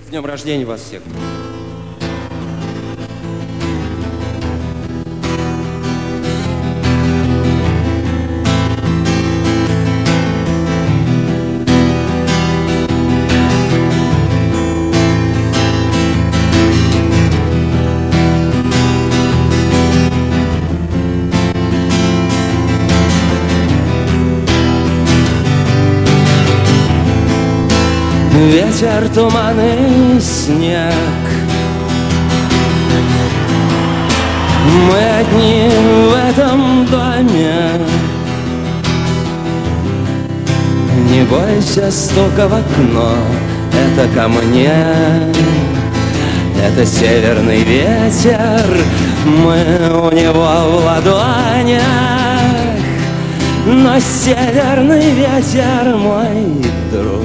С днем рождения вас всех! Ветер, туман и снег. Мы одни в этом доме. Не бойся стука в окно, это ко мне. Это северный ветер, мы у него в ладонях. Но северный ветер мой друг.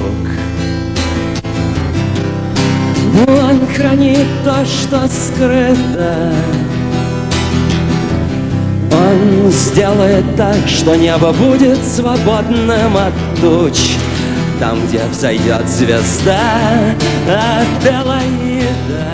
Он хранит то, что скрыто. Он сделает так, что небо будет свободным от туч. Там, где взойдет звезда Аделаида.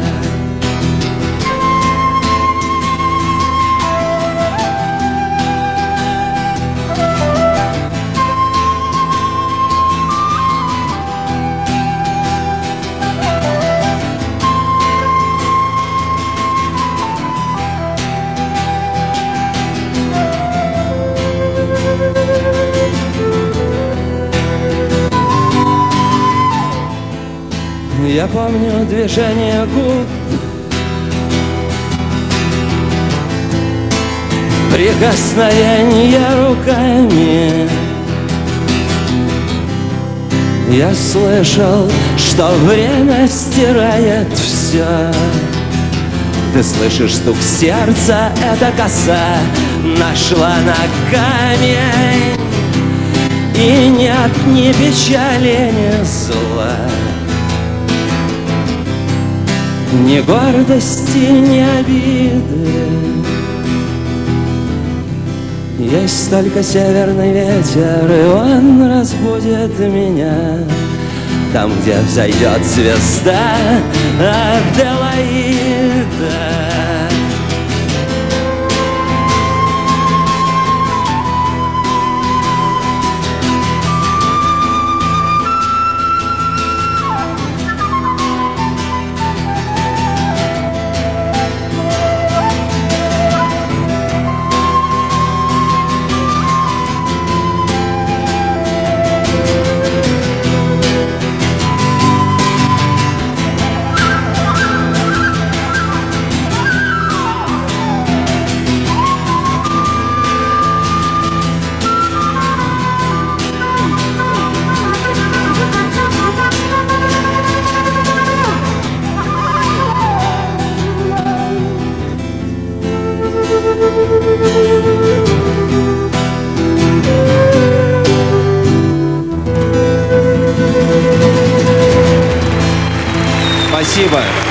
Я помню движение губ, прикосновение руками. Я слышал, что время стирает все. Ты слышишь стук сердца, эта коса нашла на камень. И нет ни печали, ни зла, ни гордости, ни обиды. Есть только северный ветер, и он разбудит меня там, где взойдет звезда Аделаида. Спасибо.